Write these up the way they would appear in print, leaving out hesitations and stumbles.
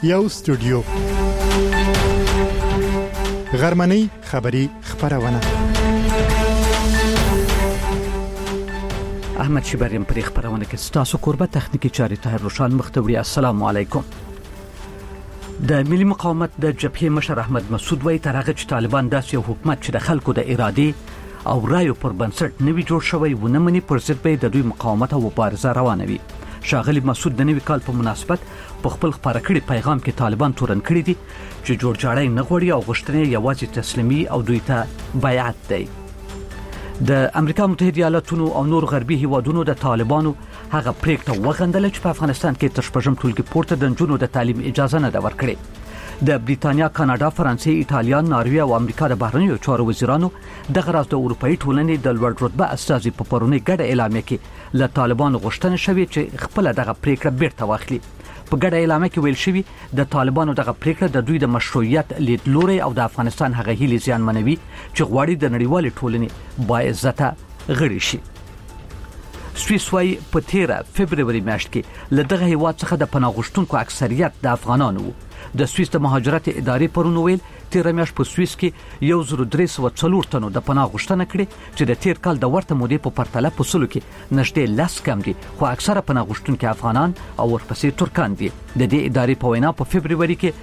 یو استودیو غرمنۍ خبری خبرونه احمد شبریم پر خبرونه کې ستاسو قربت تخنیکی چاري طاهر روشان مختوری. السلام علیکم. د ملي مقاومت د جبهې مشر احمد مسعود وایي تر هغه چې طالبان داسې یو حکومت چې د خلکو د ارادې او رایو پر بنسټ نوي جوړ شوی ونه مني پر ضد به د دوی مقاومت او مبارزه روانه وي. شاغلی مسعود د نوي کال په مناسبت په خپل خبره کړي پیغام کې طالبان تورن کړي دي چې جوړجاړی نه غوړي او غوښتنې یوازې تسلیمي او دوی ته بیعت دی. د امریکا متحده ایالاتونو او نور غربي هیوادونو د طالبانو هغه پریکړه وغندله چې په افغانستان کې تر شپږم ټولګي پورته د نجونو د تعلیم اجازه نه ده ورکړې. د بریتانیا، کاناډا، فرانسې، ایټالیا، ناروې او امریکا د بهرنیو چارو وزیرانو دغه راز د اروپאי ټولنې د لوړ رتبه استازي په پرونی ګډه اعلامیه کې له طالبانو غوښتنه شوې چې خپل دغه پریکړه بیرته واخلي. په ګډه اعلامیه کې ویل شوی د طالبانو دغه پریکړه د دوی د مشروعیت لیدلوري او د افغانستان هغه هیلې زیانمنوي چې غواړي د نړیوال ټولنې باعزته غړي شي. سویس وايي په 13 فبرवरी میاشت کې له دغه هیواد څخه د پناه غوښتونکو اکثریت د افغانانو وو. د سویس د مهاجرت ادارې پرون ویل 13 میاشت په سویس کې 1304 تنو د پناه غوښتنه کړې چې د تیر کال د ورته مودې په پرتله په سلو کې نږدې 10 کم دي، خو اکثره پناه غوښتونکي افغانان او ورپسې ترکان دي. د دې ادارې په وینا په فبرवरी کې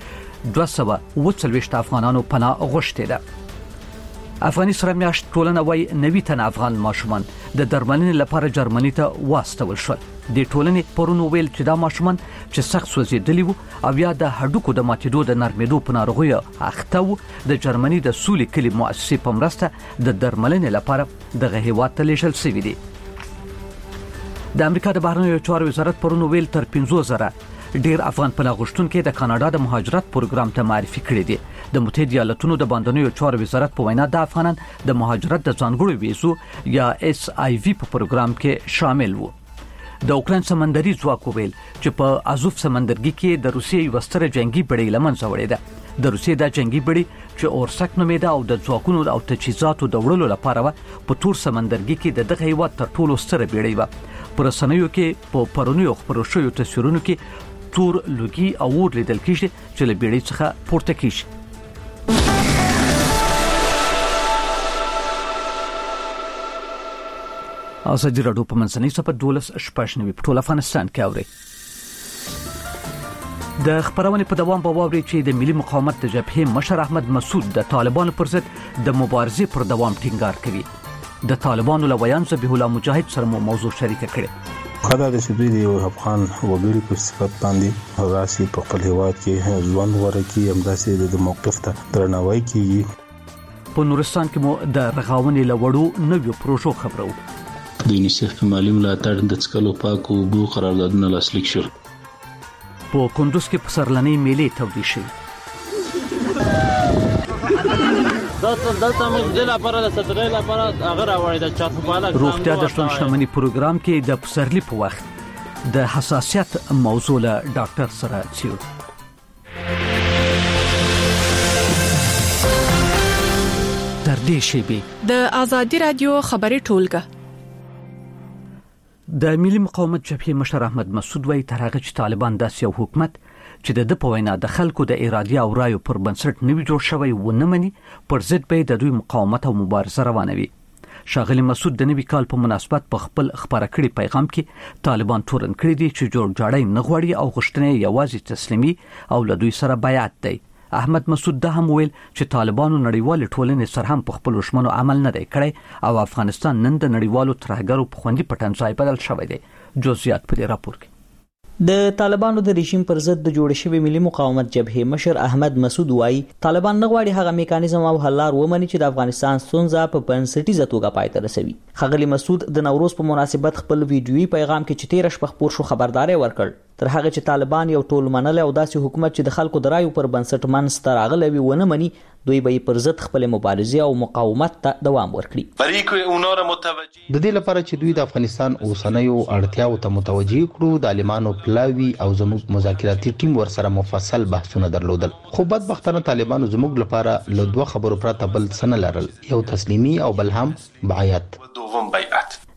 240 افغانانو پناه غوښتې ده. افغاني سره میاشت ټولنه وای 90 تن افغان ماشومان د درملنې لپاره جرمني ته واستول شول. د ټولنې پرونو ویل چې دا ماشومان چې سخت سوځېدلي وو او یا د هډوکو د ماتېدو د نرمېدو په ناروغیو اخته وو د جرمني د سولې کلي مؤسسې په مرسته د درملنې لپاره دغه هیواد ته لیږل شوي دي. د امریکا د بهرنیو چارو وزارت پرونو ویل تر 15,000 ډیر افغان پناه غوښتونکي د کاناډا د مهاجرت پروګرام ته معرفي کړي دي. د متحده ایالاتونو د باندنیو چارو وزارت په وینا د افغانان د مهاجرت د ځانګړو ویزو یا SIV په پروګرام کې شامل وو. د اوکراین سمندري ځواک ویل چې په ازوف سمندرګي کې د روسیې یو ستر جنگي بړۍ لمنځه وړې ده. د روسیې د جنگي بړۍ چې اورسک نومېده او د ځواکونو او تجهیزاتو د وړلو لپاره په تور سمندرګي کې د دغه هیواد تر ټولو ستره بړۍ و. پر رسنیو کې په پرونیو خبرو شویو تصویرونو کې تور لوګي او ور لیدل کېږي چې له بړۍ څخه پورته کېږي. ازادي راډیو په منځنۍ صفحه 12 په ټول افغانستان کې اوري. د خبرونه په دوام به واوري چې د ملي مقاومت د جبهې مشر احمد مسعود د طالبانو پر ضد د مبارزې پر دوام ټینګار کوي. د طالبانو لویان ذبیح الله مجاهد سره موضوع شریک کړي. خدای د سپید یو افغان وګړي په صفت باندې راسي په خپل هیواد کې ځوان ورکی همداسې د موقف ته درناوی کوي. په نورستان کې مو د رغاونې لوړو نویو پروژو خبرو. د یونیسف په مالی ملاتړ د څکلو پاکو اوبو قراردادونه لاسلیک شول. په کندوز کې په سرلنۍ میلې تودې شوې. دلته موږ د لپاره د ستړي لپاره هغه راوړی د چاپواله روغتیا د ژوند شتمنۍ پروګرام کې د پسرلي په وخت د حساسیت موضوع له ډاکټر سره څیړو. تر دې شیبې د ازادي رادیو خبري ټولګه د ملي مقاومت جبهې مشر احمد مسعود وایي تر هغه چې طالبان داسې یو حکومت چې د په وینا د خلکو د ارادې او رایو پر بنسټ نوي جوړ شوی ونه مني پر ضد به د دوی مقاومت او مبارزه روانوي. شاغلی مسعود د نوي کال په مناسبت په خپل خبره کړي پیغام کې طالبان تورن کړي دي چې جوړجاړی نه غواړي او غوښتنې یوازې تسلیمي او له دوی سره بیعت دی. احمد مسعود ده هم ویل چې طالبانو نړیوال ټولنې سره هم په خپل شمنو عمل نه دی کړی او افغانستان نن د نړیوالو ترهګرو په خوندي پټن ځای بدل شوی دی. جزئیات په دې راپور کې. د طالبانو د رژیم پر ضد د جوړ شوی ملي مقاومت جبهې مشر احمد مسعود وایي طالبان نه غواړي هغه میکانیزم او حل لار ومني چې د افغانستان ستونزه په بنسټیزه توګه پای ته رسوي. ښاغلي مسعود د نوروز په مناسبت خپل ویډیویي پیغام کې چې 13 شپه خبر شو خبرداري ورکړ تر هغه چې طالبان یو ټول منل او داسې حکومت چې د خلکو د رایو پر بنسټ منځ ته راغلی وي ونه مني دوی به پر ضد خپل مبارزه او مقاومت ته دوام ورکړي. د دې لپاره چې دوی د افغانستان اوسنیو اړتیاو ته متوجي کړو د عالمانو پلاوی او زموږ مذاکراتي ټیم ورسره مفصل بحثونه درلودل. خو بدبختانه طالبانو زموږ لپاره له دوه خبرو پرته بل څه نه لرل، یو تسلیمي او بل هم بیعت.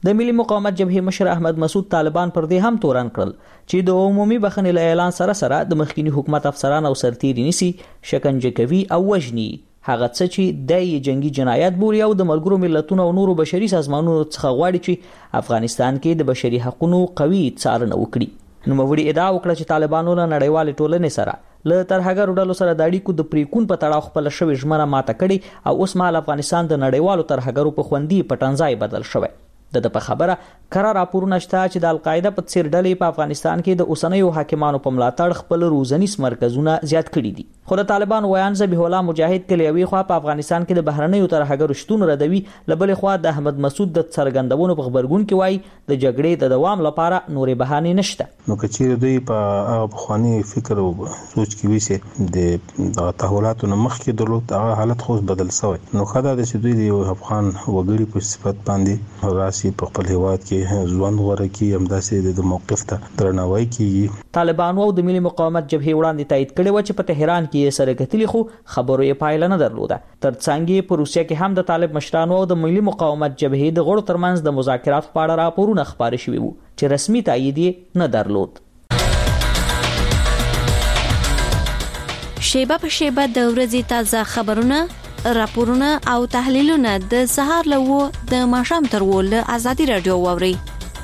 د ملي مقاومت جبهې مشر احمد مسعود طالبان پر دې هم تورن کړل چې د عمومي بخښنې له اعلان سره د مخکینی حکومت افسران او سرتیري نیسي، شکنجه کوي او وژني، هغه څه چې د جنگي جنایت بولي او د ملګرو ملتونو او نورو بشري سازمانونو څخه غواړي چې افغانستان کې د بشري حقوقو قوي څارنه وکړي. نوموړي ادعا وکړه چې طالبانو له نړیوال ټولنې سره له ترهګرو ډلو سره د اړیکو د پریکون په تړاو خپل شوی ژمنه ماته کړي او اوس مهال افغانستان د نړیوالو ترهګرو په خوندي پټنځای بدل شوی. د په خبره قرار راپورونه شته چې د القاعده په څیر ډلې په افغانستان کې د اوسنیو حاکمانو په ملاتړ خپل روزنیز مرکزونه زیات کړي دي. خو د طالبان ویان ذبیح الله مجاهد کلیوي خو په افغانستان کې د بهرنیو ترهګرو شتون ردوي، لبل خو د احمد مسعود د څرګندونو په خبرګون کې وایي د جګړې د دوام لپاره نورې بهانې نشته. نو کچیر دوی په افغاني فکر او سوچ کې ویسه د تحولاتو مخ کې درلود هغه حالت خو بدل شوی. نو خدای دې دوی د افغان وګړي په صفت باندې راسي په خپل هیواد کې ځوان غوړه کې همداسې د موقف ته درناوی کیږي. طالبانو د ملي مقاومت جبهې وړاندې تایید کړي و چې په تهران کې سره کتلی خو خبرو یې پایله نه درلوده. ترڅنګ په روسیه کې هم د طالب مشرانو او د ملي مقاومت جبهې د غړو ترمنځ د مذاکرات په اړه راپورونه خبري شوي وو چې رسمي تایید یې نه درلود. شیبه په شیبه د ورځې تازه خبرونه، راپورونه او تحلیلونه د سهار له د ماښام تر ول ازادي رادیو ووري.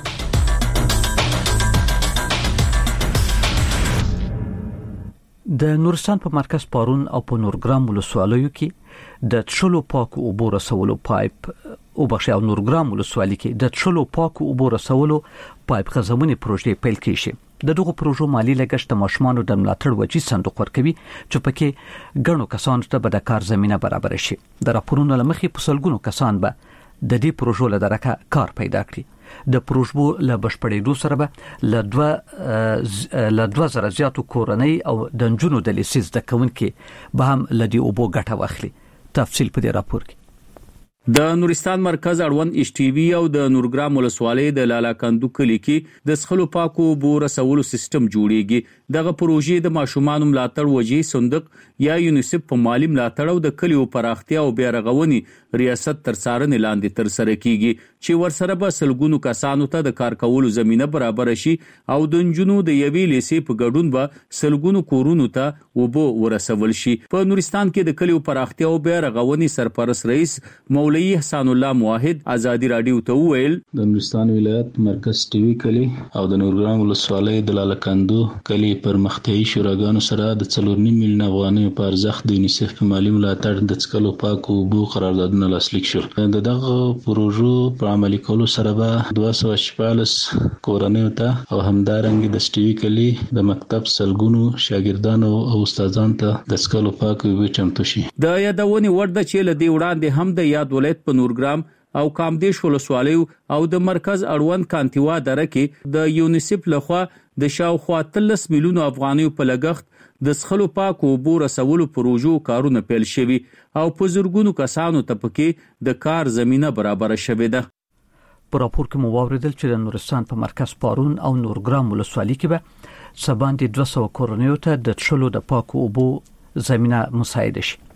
د نورستان په مرکز پارون او په نورګرام ولسوالیو کې د تشلو پاکو اوبو رسولو پایپ او بخښه او نورګرام ولسوالۍ کې د تشلو پاکو اوبو رسولو پایپ غځونې پروژې پیل کیږي. د دغه پروژو مالی لګښت د ماشومانو د ملاتړ وجې صندوق ورکوي چې پکې ګڼو کسانو ته به د کار زمينه برابر شي. د راپورونو لمخې په سلګونو کسان به د دې پروژو له درکه کار پیدا کړي. د پروژو له بشپړېدو سره به له 2000 زیاتو کورنۍ او د نجونو د لیسې زده کوونکي به هم له دې اوبو ګټه واخلي. تفصیل په دې راپور کې. د نورستان مرکز اړوند ایچ ټي وی او د نورګرام ولسوالۍ د لالاکندو کلی کې د سخلو پاکو اوبو رسولو سیستم جوړیږي. دغه پروژې د ماشومانو ملاتړ وجې صندوق یا یونیسف په مالی ملاتړ او د کلیو پراختیا او بیارغونې ریاست تر څارنې لاندې تر سره کیږي چې ورسره به سلګونو کسانو ته د کار کولو زمينه برابر شي او د نجونو د یوې لیسې په ګډون به سلګونو کورونو ته اوبو ورسول شي. په نورستان کې د کلیو پراختیا او بیارغونې سرپرست رئیس مولوی حسن الله موحد ازادي رادیو ته ویل د نورستان ولایت مرکز ټي وی کلی او د نورګرام ولسوالۍ د لالاکندو کلی پرمختیایي شوراګانو سره د 4.5 میلیون افغانۍ په ارزښت د یونیسف په مالی ملاتړ د څکلو پاکو اوبو قراردادونه لاسلیک شول. دغه پروژو په عملي کولو سره به 214 کورنیو ته او همدارنګه د سټي وی کلی د مکتب سلګونو شاګردانو او استادانو ته د څکلو پاکو اوبو چمتو شي. د یادونې وړ ده چې له دې وړاندې هم د یاد ولایت په نورګرام او کامدیش ولسوالیو او د مرکز اړوند کانتیوا دره کې د یونیسف لخوا د شاوخوا 13 میلیون افغانیو په لګښت د سخلو پاکو اوبو رسولو پروژو کارونه پیل شوي او په زرګونو کسانو ته پکې د کار زمينه برابر شوې ده. په راپور کې مو واوریدل چې د نورستان په مرکز پارون او نورګرام ولسوالۍ کې به سباندې 200 کورنیو ته د تشلو د پاکو اوبو زمينه مساعده شي.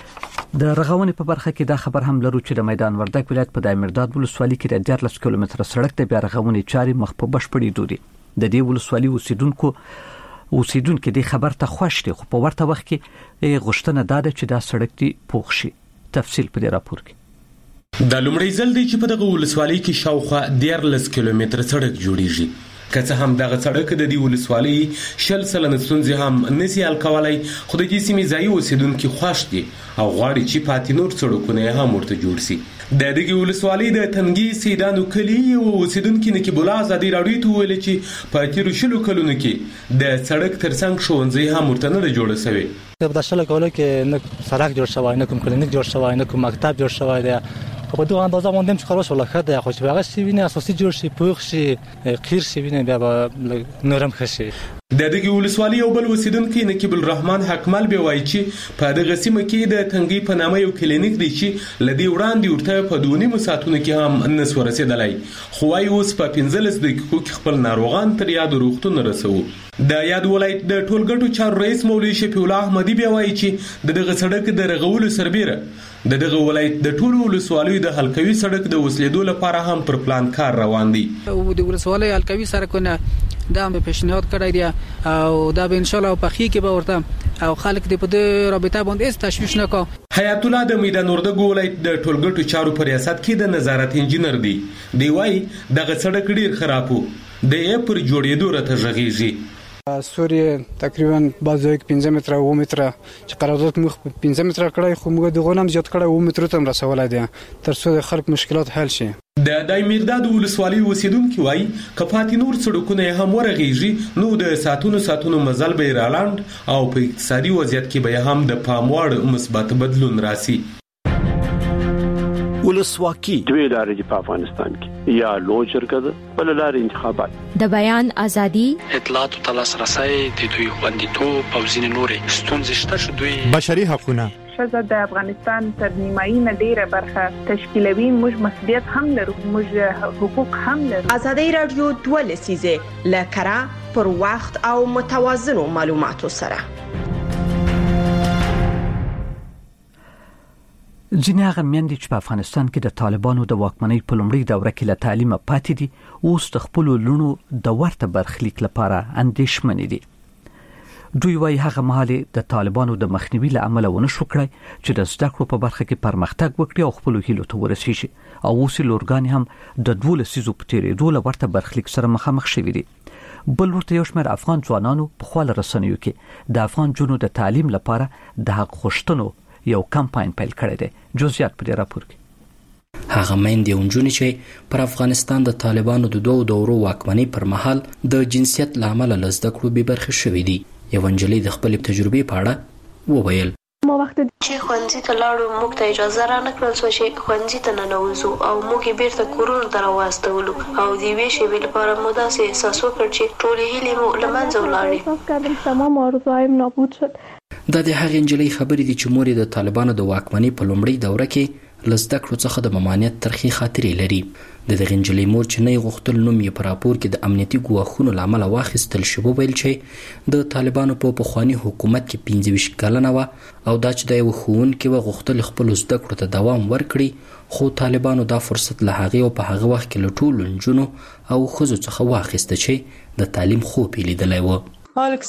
د رغونې په برخه کې دا خبر هم لرو چې د میدان وردګ ولایت په دایمرداد ولسوالۍ کې د 14 کیلومتره سړک د بیا رغونې چارې مخ په بشپړېدو دي. د دې ولسوالۍ اوسیدونکو د خبر ته خوښ دي، خو په ورته وخت کې غوښتنه ده چې دا سړک دی پوخ شي. تفصیل په دې راپور کې. د لومړي ځل دی چې په دغه ولسوالۍ کې شاوخوا 14 کیلومتره سړک جوړیږي. که څه هم دغه سړک د دې ولسوالۍ 40% ستونزې هم نسی حل کولای، خو د دې سیمې ځایي اوسیدونکو خوښ دي او غواړي چې پاتې نور سړکونه هم ورته جوړ شي. د دغه ولسوالۍ د تنګي سیدانو کلی او اوسیدونکو نکي بولا ازادي راډیو ته ویل چې په تیر شلو کلونو کې د سړک ترڅنګ ښوونځي هم ورته نه جوړ شوی. په داسې کولو کې نه سړک جوړ شوی، نه کوم کلینیک جوړ شوی، نه کوم مکتب جوړ شوی دی. په دغه اندازه باندې چې خلاص ولا خده خو چې هغه سیوینه اساسي جوړ شي، پوخ شي، قیر شي، بیا به نورم خشي. د دغه ولسوالۍ یو بل اوسیدونکو نقیب الرحمن حکمل به وایي چې په دغه سیمه کې د تنګي په نامه یو کلینیک دی چې لدی وړاندې ورته په 2.5 ساعتونو کې هم نس ورسېدلای، خو وايي اوس په 15 دقیقو کې خپل ناروغان تر یاد روغتون رسو. د یاد ولایت د ټولګټو چارو رئیس مولوی شفیع الله احمدی به وایي چې دغه سړک د رغولو سربېره دغه ولایت د ټولو ولسوالیو د حلقوي سړک د وسلیدو لپاره هم پر پلان کار روان دی. د ولسوالۍ حلقوي سړکونه دا به پیشنهاد کړی دی او دا به ان شاء الله په خې کې به ورته او خلک د په دې رابطه باندې هیڅ تشویش نه کوي. حیات الله د میدان وردګو ولایت د ټولګټو چارو په ریاست کې د نظارت انجینر دی. دی وايي دغه سړک ډیر خراب وو د یې پر جوړېدو راته غږیږي. سوري تقریبا بازو 15 متره و متره چې قرارداد مخ 15 متره کړای خو موږ د غونم زیات کړای و متره تم رسولای دي تر څو د خلک مشکلات حل شي. د دایمیرداد ولسوالۍ اوسیدونکو وايي کفاتي نور سړکونه هم ورغېږي نو د ساتونو مزل به رالاند او په اقتصادي وضعیت کې به هم د پاموړ مثبت بدلون راسي. ولسواکي دوی لارې په افغانستان کې یا لوی شرکت بل لارې انتخابات د بیان ازادي اطلاعات او لاسرسي د دوی خوندیتوب او ځینې نورې ستونزې شته چې دوی بشري حقوقونه ښځه د افغانستان تر نیمایي نه ډیره برخه تشکیلوي. موږ مسؤلیت هم لرو، موږ حقوق هم لرو. ازادي رادیو 2 لسیزه لکرا پر وخت او متوازنو معلوماتو سره. ځینې هغه میندې چې په افغانستان کې د طالبانو د واکمنۍ په لومړۍ دوره کې له تعلیمه پاتې دي اوس د خپلو لوڼو د ورته برخلیک لپاره اندېښمنې دي. دوی وايي هغه مهال د طالبانو د مخنیوي له امله ونه شو کړی چې د زده کړو په برخه کې پرمختګ وکړي او خپلو هیلو ته ورسیږي او اوس لورګانې هم د 12 لسیزو په تیرېدو له ورته برخلیک سره مخامخ شوي دي. بل ورته یو شمېر افغان ځوانانو په خپل رسنیو کې د افغان جنونو د تعلیم لپاره د حق غوښتنو یو کمپاین پیل کړی دی. جزئیات په دې راپور کې هغه میندې او نجونې چې پر افغانستان د طالبانو د دوو دورو واکمنۍ پر مهال د جنسیت له امله له زده کړو بې برخې شوې دي. یوه نجلۍ د خپلې تجربې په اړه وویل ما وخت چې ښوونځي ته لاړو موږ ته اجازه را نه کړل شوه چې ښوونځي ته ننوځو او موږ یې بیرته کورونو ته راواستولو او د یوې شېبې لپاره مو داسې احساس وکړ چې ټولې هیلې مو له منځه ولاړې. تمام آرزوهایم نابود شد. دا د هغې نجلۍ خبرې دي چې مور یې د طالبانو د واکمنۍ په لومړۍ دوره کې له زده کړو څخه د ممانعت ترخې خاطرې لري. د دغې نجلۍ مور چې نه یې غوښتل نوم یې په راپور کې د امنیتي ګواښونو له امله واخیستل شي وویل چې د طالبانو په پخواني حکومت کې 25 کلنه وه او دا چې د یوه ښوونکي وه غوښتل خپلو زده کړو ته دوام ورکړي خو طالبانو دا فرصت له هغې او په هغه وخت کې له ټولو نجونو او ښځو څخه واخیسته چې د تعلیم خوب یې لیدلی و. اوس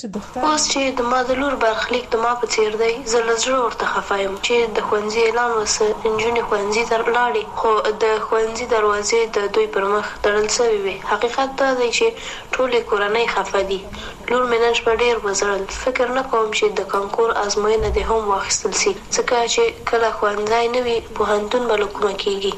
چې د ما د لور برخلیک د ما په څیر دی زه له زړه ورته خفه یم چې د ښوونځي اعلان وسه نجونې ښوونځي ته لاړې خو د ښوونځي دروازې د دوی پر مخ تړل سوي وي. حقیقت دا دی چې ټولې کورنۍ خفه دي. لور مې نن شپه ډېر وزړل. فکر نه کوم چې د کانکور ازموینه دې هم واخیستل سي ځکه چې کله ښوونځی نه وي پوهنتون به له کومه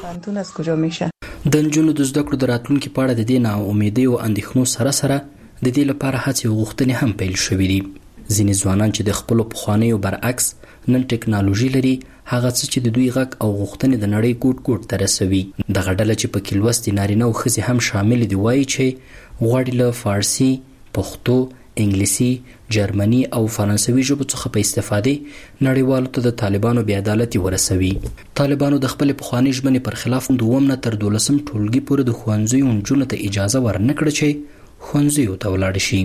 کېږي. د نجونو د زده کړو د راتلونکي په اړه د دې ناامیدۍ او اندېښنو سره سره د دې لپاره هڅې او غوښتنې هم پیل شوې دي. ځینې ځوانان چې د خپلو پخوانیو برعکس نن ټکنالوژي لري هغه څه چې د دوی غږ او غوښتنې د نړۍ ګوټ ګوټ ته رسوي. دغه ډله چې پکې لوستې نارینه او ښځې هم شامل دي وایي چې غواړي له فارسي، پښتو، انګلیسي، جرمني او فرانسوي ژبو څخه په استفادې نړیوالو ته د طالبانو بې عدالتي ورسوي. طالبانو د خپلې پخوانۍ ژمنې پر خلاف 2 نه تر 12 ټولګي پورې د ښوونځیو نجونو ته اجازه ورنه کړه چې ښوونځیو ته ولاړ شي.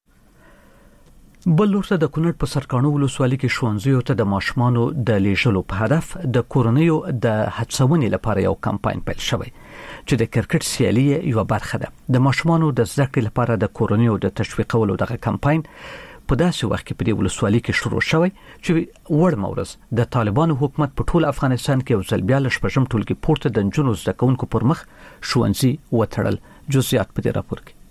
بل ورته د کونړ په سرکاڼو ولسوالۍ کې ښوونځیو ته د ماشومانو د لیږلو په هدف د کورنیو د هڅونې لپاره یو کمپاین پیل شوی چې د کرکټ سیالي یو برخه ده. د ماشومانو د زده کړې لپاره د کورنیو د تشویقولو دغه کمپاین په داسې وخت کې په دې ولسوالۍ کې شروع شوی چې وړمه ورځ د طالبانو حکومت په ټول افغانستان کې یو ځل بیا له شپږم ټولګي پورته د نجونو زده کوونکو پر مخ ښوونځي وتړل. جزئیات په دې راپور کې.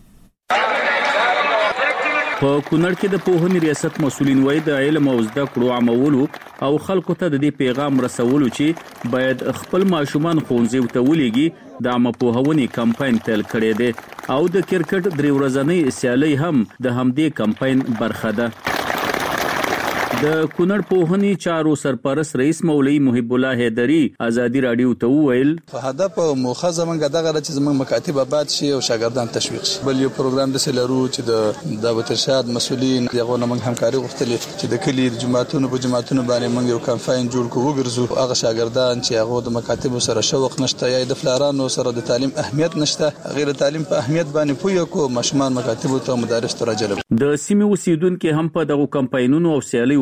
په کونړ کې د پوهنې ریاست مسؤلین وایي د علم او زده کړو عامولو او خلکو ته د دې پیغام رسولو چې باید خپل ماشومان ښوونځي ته ولېږي د عامه پوهونې کمپاین پیل کړی دی او د کرکټ 3 ورځنۍ سیالي هم د همدې کمپاین برخه ده. د کونړ پوهنې چارو سرپرست رئیس مولوي محب الله حیدری ازادي رادیو ته وویل هدف او موخه زمونږ دغه چې زمونږ مکاتب آباد شي او شاګردان تشویق شي. بل یو پروګرام د سلرو چې د دعوت ارشاد مسؤلین دغه موږ همکاري غوښتلې چې د کلی جماعتونو باندې موږ یو کمپاین جوړ کوو ګرځو هغه شاګردان چې هغه د مکاتب سره شوق نشته یا د فلارانو سره د تعلیم اهمیت نشته غیر تعلیم په اهمیت باندې پوهه کو ماشومان مکاتب ته مدارس ته راجلب. د سیمې اوسیدونکو هم په دغه کمپاینونو او سیالیو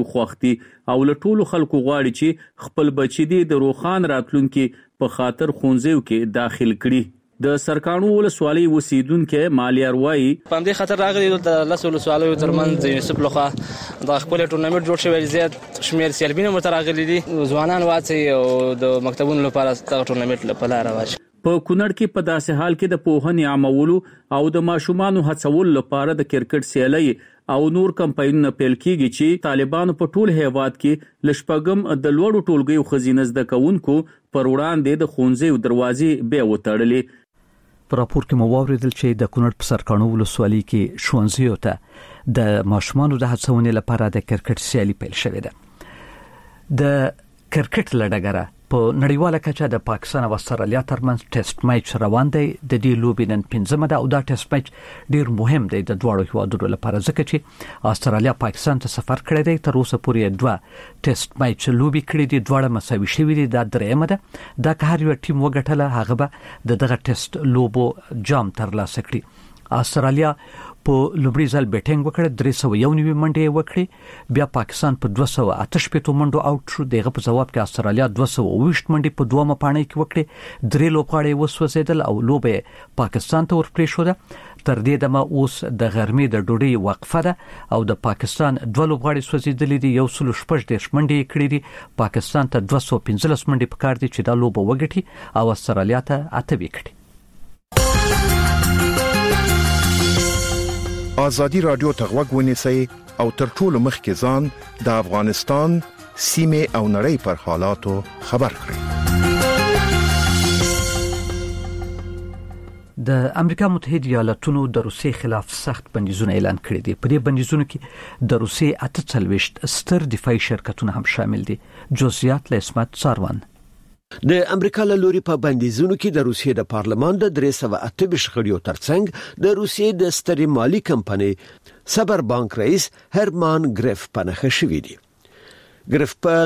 خوښ دي او له ټولو خلکو غواړي چې خپل بچي دي د روښان راتلونکي په خاطر ښوونځیو کې داخل کړي. د سرکانو ولسوالۍ اوسیدونکو مالیار وایي په دې خاطر راغلي د لاسو ولسوالۍ ترمنځ یونیسف لخوا د خپل ټورنمنت جوړ شوی زیات شمیر سیالبینو متراغلي دي ځوانان واڅي او د مکتبونو لپاره د ټورنمنت لپاره راوځي. په کونړ کې په داسې حال کې د پوهنې عامولو او د ماشومانو هڅولو لپاره د کرکټ سیالي او نور کمپاینونه پیل کیږي چې طالبانو په ټول هیواد کې لشپګم د لوړو ټولګیو خزینه زده کوونکو پر وړاندې د ښوونځیو دروازې به وتړلې. په راپور کې مو واوریدل چې د کونړ په سرکانو ولسوالۍ کې ښوونځیو ته د ماشومانو د هڅونې لپاره د کرکټ سیالي پیل شوې ده. د کرکټ لړګره په نړیواله کچه د پاکستان او استرالیا ترمنځ ټیسټ میچ روان دی. د دې لوبې نن 15مه ده او دا ټیسټ میچ ډیر مهم دی د دواړو هیوادونو لپاره ځکه چې استرالیا پاکستان ته سفر کړی دی. تر اوسه پورې 2 ټیسټ میچ لوبې کړې دي، دواړه مساوي شوي دي. دا درېمه ده. دا که هر یو ټیم وګټله هغه به دغه ټیسټ لوبو جام ترلاسه کړي. استرالیا په لوبړي ځل بیټینګ وکړه، 391 منډې وکړې. بیا پاکستان په 288 منډو اوټ شو. دغه په جواب کې استرالیا 220 منډې په دومره پاڼې کې وکړې. 3 لوبغاړي وسوځیدل او لوبه پاکستان ته ورپرې شو. تر دې دمه اوس د غرمې د ډوډۍ وقفه ده او د پاکستان 2 لوبغاړي سوځیدلې دي. 116 منډې کړې دي. پاکستان ته 215 منډې پکار دي چې دا لوبه وګټي او استرالیا ته 8 وکړي. آزادی رادیو ته غوږ ونیسئ او تر ټولو مخکې ځان د افغانستان سیمه او نړۍ پر حالاتو خبر کړئ. د امریکا متحده ایالاتونو د روسیې خلاف سخت بندیزونه اعلان کړي دي. په دې بندیزونو کې د روسیې 48 ستر دفاعي شرکتونه هم شامل دي. جزئیات له اسمت ساروان. د امریکا له لوري په بندیزونو کې د روسیې د پارلمان د 328 غړیو ترڅنګ د روسیې د سترې مالی کمپنۍ سبر بانک رئیس هرمان ګریف پنهخه شوی دی. ګریف په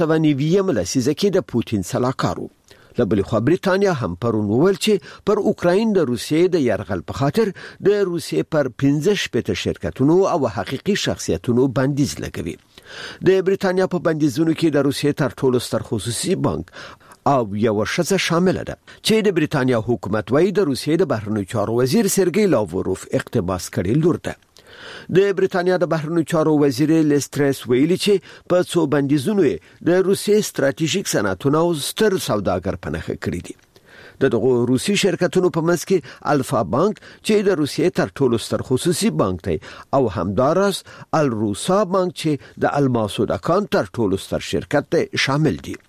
1990 لسیزه کې د پوتین سلاکارو. لبل خو بریتانیا هم پرون وویل چې پر اوکراین د روسیې د يرغل په خاطر د روسیې پر 15 شرکتونو او حقيقي شخصیتونو بندیز لګوي. د بریتانیا په بندیزونو کې د روسیې تر ټولو ستر خصوصي بانک او یو شخص شامل ده چې د بریتانیا حکومت وايي د روسیې د بهرنیو چارو وزیر سرګی لاوروف اقتباس کړي لور ده. د بریتانیا د بهرنیو چارو وزیر لیسترس ویلي چې په څو بندیزونو د روسیې ستراتیژیک صنعتونه او ستر سوداګر پنهخه کړي دي. دغه روسي شرکتونو په منځ کې الفا بانک چې د روسیې تر ټولو ستر خصوصي بانک دی او همدارس الروسا بانک چې د الماسو د کان تر ټولو ستر شرکت دی شامل دي.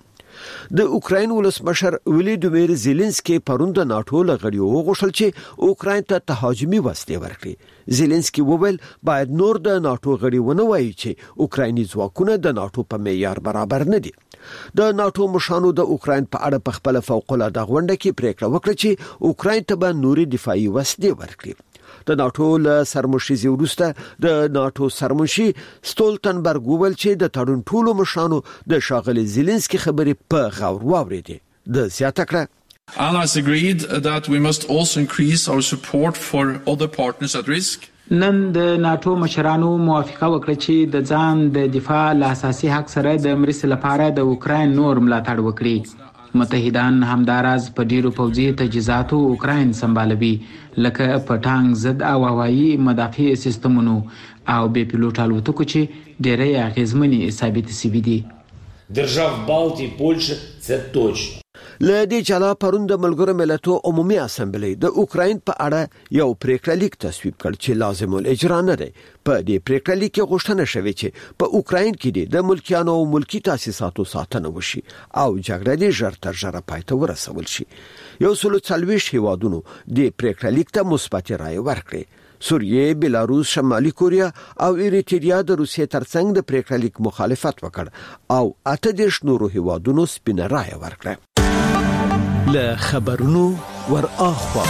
د اوکراین ولسمشر ولادیمیر زيلنسکي پروند د ناتو لغړیو وغوښتل چې اوکراین ته تهاجمي وسلې ورکړي. زيلنسکي وویل باید نور د ناتو غړیونه وایي چې اوکرایني ځواکونه د ناتو په معیار برابر نه دي. د ناتو مشانو د اوکراین په اړه په خپل فوق العاده غونډه کې پریکړه وکړه چې اوکراین ته به نوري دفاعي وسلې ورکړي. د ناتو له سرمشي وروسته د ناتو سرمشي ستولتنبرګ وویل چې د تړون ټولو مشانو د شاغلي زيلنسکي خبرې په غور واوریدي. د زیاته کړه Allies agreed that we must also increase our support for other partners at risk. نن د ناتو مشرانو موافقه وکړه چې د ځان د دفاع له اساسي حق سره د مرستې لپاره د اوکراین نور ملاتړ وکړي. متحدان همداراز په ډیرو پوځي تجهیزاتو اوکراین سمبالوي لکه پټانګ ضد او هوایي مدافع سیستمونو او بې پیلوټ الوتکو چې ډېرې اغیزمنې ثابت شوي دي. Держав Балтії, Польщі – це точно. لدې جلا پرون د ملګرو ملتونو عمومي اسمبلی د اوکراین په اړه یو پریکړه لیک تصویب کړ چې لازم الاجرا نه دی. په دې پریکړه لیک کې غوښتنه شوې چې په اوکراین کې د ملکیانو او ملکی تاسیساتو ساتنه وشي او جګړه دې ژر تر ژره پای ته ورسول شي. یو څلور 40 هیوادونو د پریکړه لیک ته مثبت رائے ورکړه. سوریه، بلاروس، شمالي کوریا او ایریټریا د روسیې ترڅنګ د پریکړه لیک مخالفت وکړ او 18 نورو هیوادونو سپینه رائے ورکړه. له خبرونو ور اخوا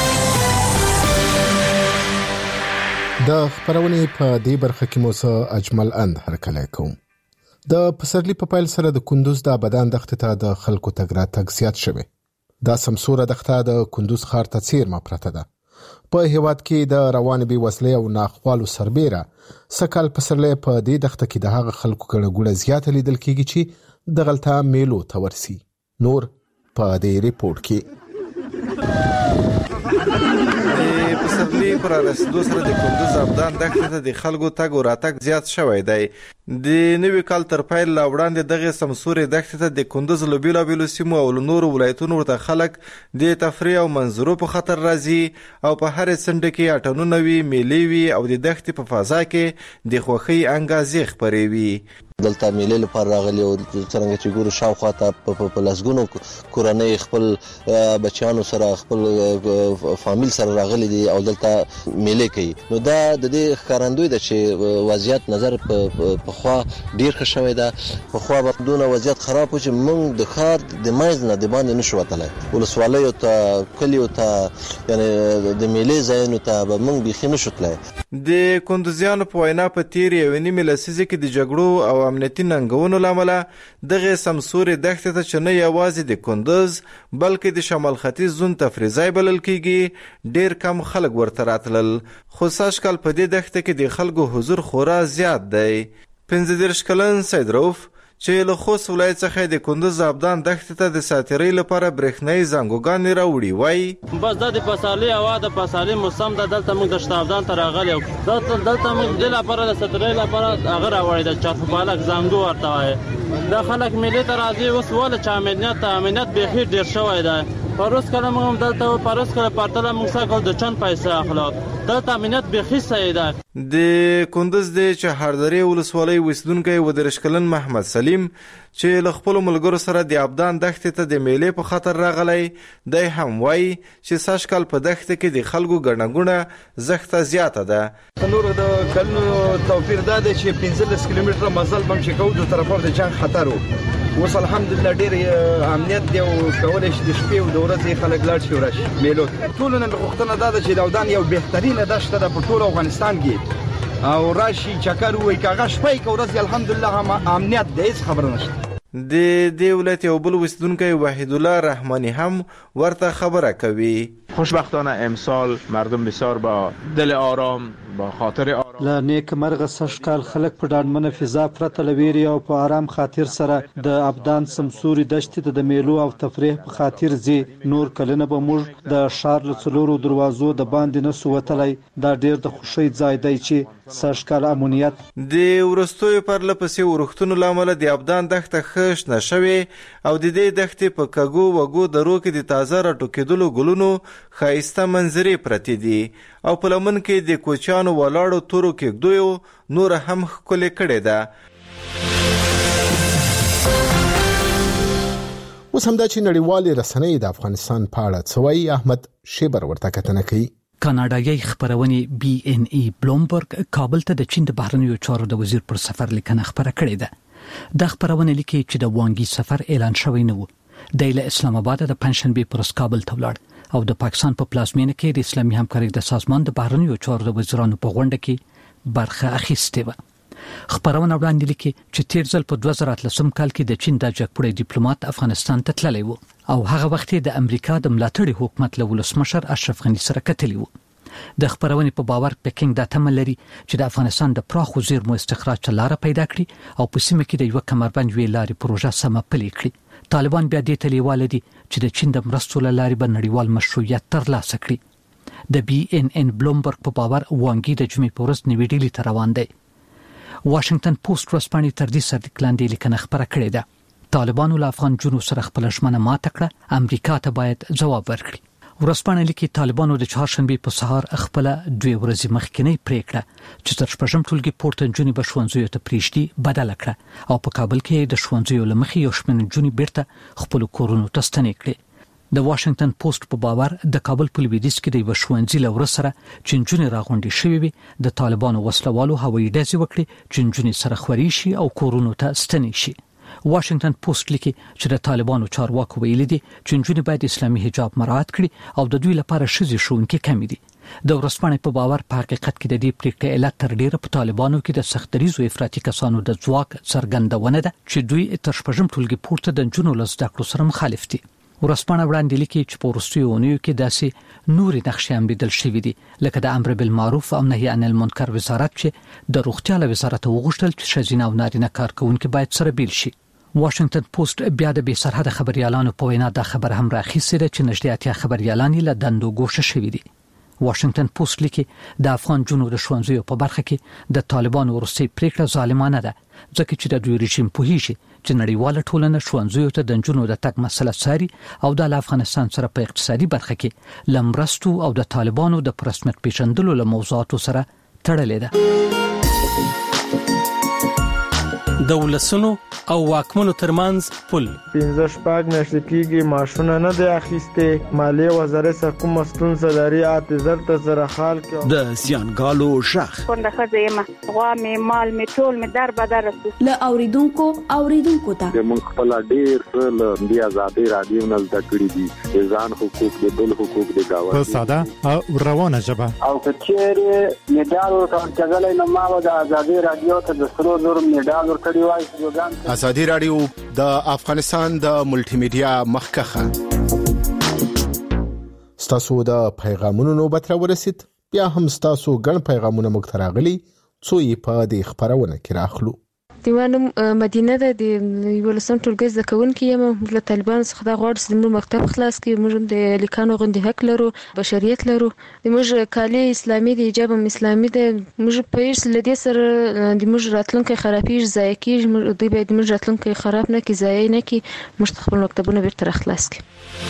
د خبرونه په دې برخه کې موسی اجمل اند هرکلی کوم. د پسرلی په پایل سره د کندوز د بدن دښته ته د خلکو تګ راتګ زیات شوی. دا سمسوره دښته د کندوز ښار ته څیرمه پرته ده په هیواد کې د روان بي وسلې او ناخوالو سربېره سکهال پسرلی په دې دښته کې د هغه خلکو ګڼه زیاته لیدل کېږي چې د غلطه میلو ته ورسي. نور په دې ریپورت کې پسرلی پر رسیدو سره د کندوز ابدان دښته ته د خلکو تګ او راتګ زیات شوی دی. د نوي کال تر پیل لا وړاندې دغه سمسورې دښته ته د کندوز له بیلابیلو سیمو او نورو ولایتونو ورته خلک د تفریح او منظرو په خطر راځي او په هر څنډه کې اټنونه وي، میلې وي او د دښتې په فضا کې د خوښۍ انګازې خپرې وي. دلته میلې لپاره راغلي او څنګه چې ګورو شاوخوا ته په لسګونو کورنۍ خپل بچیانو سره خپل فامیل سره راغلي دي او دلته میلې کوي. نو دا د دې ښکارندوی ده چې وضعیت نظر په خوا ډیر ښه شوی ده. په خوا به دونه وضعیت خراب و چې موږ د ښار د منځ نه د باندې نشو وتلی. ولسوالیو ته کلیو ته یعنې د میلې ځایونو ته به موږ بیخي نشو تلی. د کندوزیانو په وینا په تېرې یوې نیمې لسیزې کې د جګړو او امنیتي ننګونو له امله دغه سمسورې دښتې ته چې نه یوازې د کندوز بلکې د شمال ختیځ زون تفریح ځای بلل کېږي ډېر کم خلک ورته راتلل. خو سږکال په دې دښته کې د خلکو حضور خورا زیات دی. 15 کلن سید رؤف چې له خوست ولایت څخه د کندوز ابدان دښتې ته د ساتیرۍ لپاره برېښنایي زنګوګانې راوړي وایي بس دا د پسرلي هوا د پسرلي موسم ده. دلته موږ د شتابدان ته راغلي یو دلته موږ د لپاره د ساتیرۍ لپاره هغه راوړی د چارفبالک زنګو ورته وایي. دا خلک میلې ته راځي اوس ولې چې امنیت بیخي ډېر شوی دی. پروس کله موږ هم دلته پروس کله پرتله موږ ساکل د چند پیسې اخلو دلته امنیت بیخي صحیح ده. د کندوز د چهاردرې ولسوالۍ اوسیدونکی ودرش کلن محمد سلیم چې له خپلو ملګرو سره د ابدان دښتې ته د میلې په خاطر راغلی دی هم وایي چې سږکال په دښته کې د خلکو ګڼه ګوڼه زښته زیاته ده. نور د کلونو توپیر دا دی چې 15 کیلومتره مزل بم چې کوو د طرفه د جنگ خطر وو. اوس الحمدلله ډېر امنیت دی او کولی شي د شپې او د ورځې خلک لاړ شي ورشي میلو ته. ټولو نه غوښتنه دا ده چې د ابدان یو بهترینه دښته ده په ټول افغانستان کې او راشي چکر ووایي که هغه شپه یې که ورځ الحمدلله امنیت دی هېڅ خبره نشته. د دې ولایت یو بل اوسیدونکی وحید الله رحمانی هم ورته خبره کوي. خوشبختانه امسال مردم بسیار با دل آرام با خاطر آرام له نیک مرغه سږکال خلک په ډاډمنه فضا پرته له ویرې او په آرام خاطر سره د ابدان سمسوري دښتې ته د میلو او تفریح په خاطر ځي. نور کلونه به موږ د ښار له څلورو دروازو د باندې نسو وتلی. دا ډېر د خوښۍ ځای دی چې سږکال امنیت د وروستیو پرله پسې ورښتونو له امله د ابدان دښته ښه شنه شوې او د دې دښتې په کږو وږو درو کې د تازه راټوکېدلو ګلونو ښایسته منظرې پرتې دي او په لمن کې د کوچیانو ولاړو تورو کېږدیو نور هم ښکلې کړې ده. اوس همدا چې نړیوالې رسنۍ د افغانستان په اړه څه وایي، احمد شیبر ورته کتنه کوي. کاناډایي خبرونه BNE بلومبرګ کابل ته د چین د بهرنیو چارو د وزیر پر سفر لیکنه خبره کړې ده. د خبرونه لیکي چې د وانګي سفر اعلان شوی نه و. د اسلام آباد د پنځشنبه پر کابل ته ولاړ او د پاکستان په پلازمینه کې د اسلامي همکارۍ د سازمان د بهرنیو چارو د وزیرانو په غونډه کې برخه اخیستې و. خبرونه وړاندې لیکي چې تیر ځل په 2013 کال کې د چین د جګپړې ډیپلوماټ افغانستان ته تللی و او هغه وخت د امریکا د ملاتړي حکومت له ولسمشر اشرف غني سره کتلی و. د خبرونې په باور پکینګ د تمل لري چې د افغانستان د پراخو زیرمو استخراج لاره پیدا کړي او په سیمه کې د یو کمربند ویل لارې پروژه سم پلي کړي. طالبان بیا دې ته لیواله دي چې د چین د مرستو لارې به نړیوال مشروعیت ترلاسه کړي. د BNN بلومبرګ په باور وانګي د جمعې په ورځ نوې ډیلي ته روان دی. واشنگټن پوسټ ورځپاڼې تر دې سره کلاندې لیکنه خبره کړې ده. طالبانو له افغان جنو سره خپل ژمنه ماته کړه، امریکا ته باید ځواب ورکړي. ورځپاڼه لیکي طالبانو د چهارشنبه په سهار خپل 2 ورځې مخکینی پریکړه چې تر شپږم ټولګي پورته جنونی به ښوونځیو ته پریږدي بدل کړه او په کابل کې د ښوونځیو لمخې یو شمېر جنونی بیرته خپل کورونو ته ستنې کړې. د واشنگټن پوسټ په باور د کابل په لویدیځ کې د یو ښوونځي له ورسره چې جنونی راغونډې شوې وي د طالبانو وسلوالو هوایي ډزې وکړي چې جنونی سره خوري شي او کورونو ته ستنې شي. واشنگټن پوسټ لیکي چې د طالبانو چارواکو ویلي دي چې جنونی باید اسلامي حجاب مراعات کړي او د دوی لپاره ښځې ښوونکي کم دي. د ورځپاڼې په باور په حقیقت کې د دې پریکړې علت تر ډیره په طالبانو کې د سختریزو افراطي کسانو د ځواک څرګندونه ده چې دوی تر شپږم ټولګي پورته د جنونو له زده کړو سره مخالف دي. ورسپانه وړاندې لیکي چې په وروستیو اونیو کې داسې نورې نقشې هم لیدل شوې دي لکه د امر بالمعروف او نهي عن المنکر وزارت چې د روغتیا له وزارت وغوښتل چې ښځینه او نارینه کارکوونکي باید سره بیل شي. واشنگټن پوسټ بیا د بې سرحده خبريالانو په وینا دا خبر هم راخیسته چې نږدې اتیا خبريالان له دندو ګوښه شوي دي. واشنگټن پوسټ لیکي د افغان جنوب د ښوونځیو په برخه کې د طالبانو وروستي پریکړه ظالمانه ده ځکه چې د دوی رژیم پوهیږي چې نړیواله ټولنه ښوونځیو ته د جنوب د تګ مسله څاري او د افغانستان سره په اقتصادي برخه کې لمرستو او د طالبانو د پرسمت پیژندلو له موضوعاتو سره تړلې ده. د ولسونو او واکمنو ترمنځ پل 15 میاشتې کېږي معاشونه نه دی اخیسته مالیه وزارت څخه کوم ستونزه لري اعتذار ته سره حال کې د زیانګالو شخ څنګه خځه غوا می مال می ټول می در بدر له اوریدونکو ته موږ خپل ډیر له بیا آزادي رادیو نه زده کړی دي ځان حقوق د بل حقوق د گاوه په ساده او روانه ژبه او کچېره میډال ورکړل نو ما د آزادي رادیو ته د سرو نور میډال ورکړی وای. آزادي رادیو د افغانستان د ملټي میډیا مخکخه ستاسو د پیغامونو نوبت را ورسید. بیا هم ستاسو ګڼ پیغامونه مونږ ته راغلي څو یې په دې خبرونه کې راخلو. دیوانم مدینه ده د ولسم ټولګي زکونکي یم له طالبان څخه د غوړ سیمه مکتب خلاص کی موږ د لیکانو غوندي حق لرو بشریت لرو د موږ کالي اسلامي دی حجاب اسلامي ده موږ پېښ لدې سره د موږ راتلونکي خرابېږي ځای کې دوی باید موږ راتلونکي خراب نه کی ځای نه کی موږ خپل مکتبونه بیرته خلاص کی.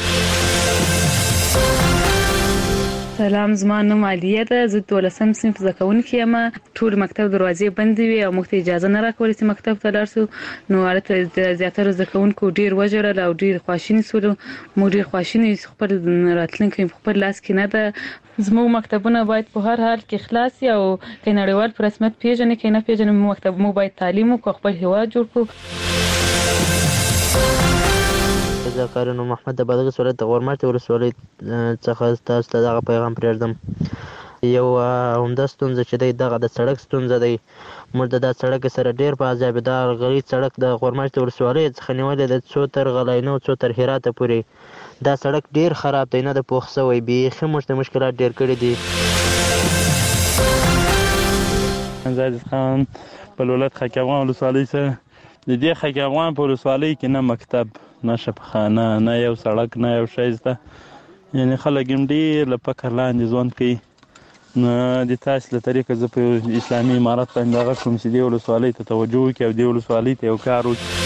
سلام زما نوم عالیه ده زه 12م صنف زکونکي یم ټول مکتب دروازې بندې وي او موږ ته اجازه نه راکول چې مکتب ته لاړ شو نو البته زیاتره زکونکو ډیر وجړل او ډیر خواشینی سول موږ ډیر خواشینی خپل راتلونکي خپل لاس کې نه ده زموږ مکتبونه باید په هر حال کې خلاص او کینړیوال په رسمیت پیژنې کې نه پیژنې مکتب مو باید تعلیم او خپل هیواد جوړ کړو. ذکرانو محمد د بدغه ولایت د غورمات ولسوالۍ څخه تاسو ته دغه پیغام پرېږدم. یو همدا ستونزه چې دغه د سړک ستونزه دی موږ د سړک سره ډیر په عذابدار غلیظ سړک د غورمات ولسوالۍ څخه نیولې د څو تر غلاینو څو تر هرات پورې دا سړک ډیر خراب دی نه د پوخ سوی بیخي موږ ته مشکلات ډیر کړي دي. زاید خان په ولایت خاک افغان ولسوالۍ سره د دې خاک افغان په ولسوالۍ کې نه مکتب نه شفخانه نه یو سړک نه یو شی شته یعنی خلک هم ډېر له فقر لاندې ژوند کوي نو د تاسو له طریقه زه په اسلامي امارت باندې دغه کوم چې دې ولسوالۍ ته توجه وکړي او دې ولسوالۍ ته یو کار وکړي.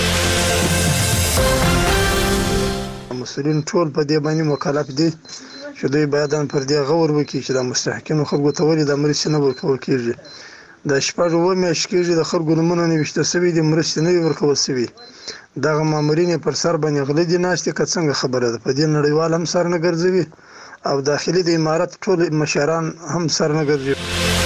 مسؤلین ټول په دې باندې مکلف دي چې دوی باید پر دې غور وکړي چې د مستحقینو خلکو ته ولې د مرستې نه ورکول کېږي. د شپږ اوه میاشتې کېږي د خلکو نومونه نوشته شوي دي مرستې نه وي ورکول شوي دغه مامورین پر سر باندې غلي دي ناستې که څنګه خبره ده په دې نړیوال هم سر نه ګرځوي او داخلي د امارت ټول مشران هم سر نه ګرځوي.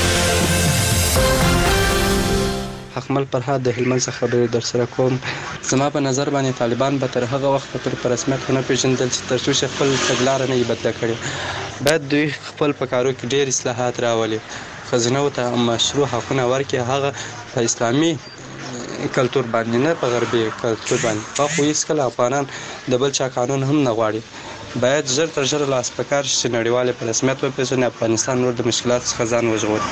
حکمل فرهاد د هلمند څخه خبرې در سره کوم. زما په نظر باندې طالبان به تر هغه وخت پورې په رسمیت ونه پیژندل چې تر څو خپل تګلاره نه بدله کړي. باید دوی خپل په کارو کې ډېر اصلاحات راولي خزینه ته مشروع حقونه ورکړي هغه په اسلامي کلتور باندې نه په غربي کلتور باندې په خو هیڅ کله افغانان د بل چا قانون هم نه غواړي. باید ژر تر ژره لاس په کار شي نړیواله په رسمیت وپیژني افغانستان نور د مشکلات څخه ځان وژغوري.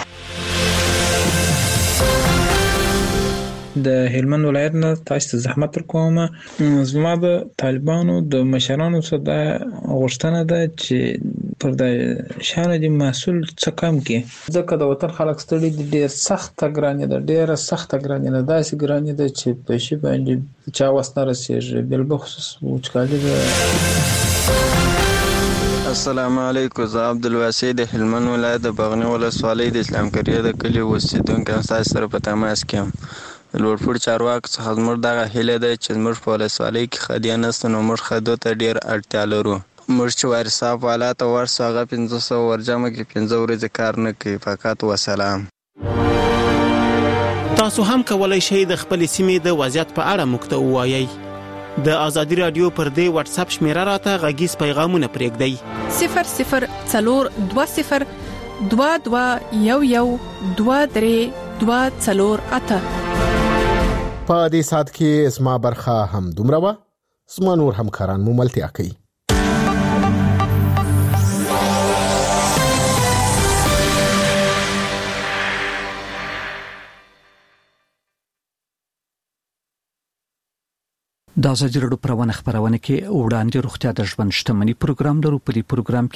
د هلمند ولایت نه تاسو ته زحمت ورکوم. زما د طالبانو د مشرانو څخه د غوښتنه ده چې پر د شان دي مسول څه کم کې ځکه د وطن خلک ستړي دي ډېر سخت ګرانې ده ډېر سخت ګرانې ده داسې ګرانې ده چې په شی باندې چا وسنه رسېږي بل بخصوص وچکالي ده. السلام علیکم زه عبدالواسع د هلمند ولایت د بغنی ولسوالۍ د اسلام کریه د کلي اوسیدونکی تاسو سره په تماس کې یم. د لوړپوړ چارواکو څخه زموږ دغه هیله ده چې زموږ په ولسوالۍ کې خدیه نشته نو موږ خدو ته ډېر اړتیا لرو. موږ چې وارثاب والا ته ورسو هغه 500 ورجمع کې 15 ورځې کار نه کوي. فقط وسلام. تاسو هم کولای شئ د خپل سیمې د وضعیت په اړه موږ ته ووایئ. د آزادي رادیو پر دې واتس اپ شمیره راته غږیز پیغامونه پرېږدئ 0020 2211 23 په دې سات کې اسما برخه هم دومره وا زما نور همکاران مو ملتیا کوي. د ازادي راډیو پروانه خبرونه کې وړاندې روغتیا د ژوند شتمنۍ پروګرام لرو. په دې پروګرام کې